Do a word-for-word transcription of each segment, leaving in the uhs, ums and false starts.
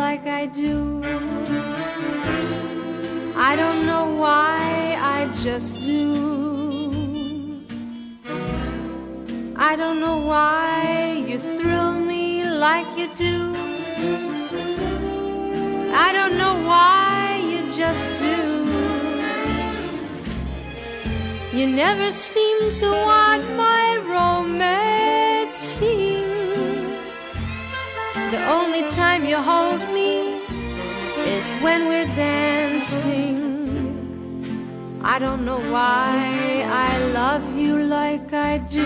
like I do. I don't know why, I just do. I don't know why you thrill me like you do. I don't know why, you just do. You never seem to want my romancing. The only time you hold me is when we're dancing. I don't know why I love you like I do.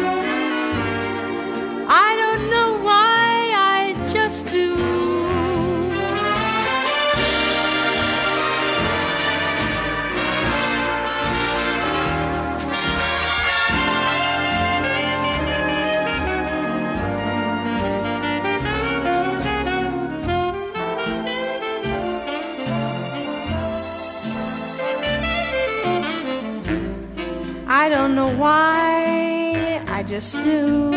I don't know why, I just do. I don't know why, I just do.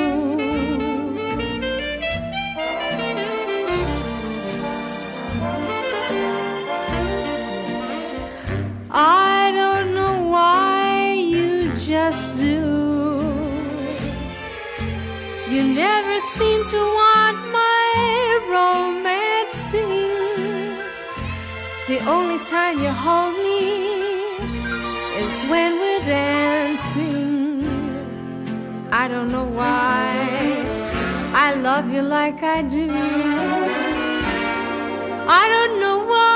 I don't know why, you just do. You never seem to want my romancing. The only time you hold me is when we're dancing. I don't know why I love you like I do. I don't know why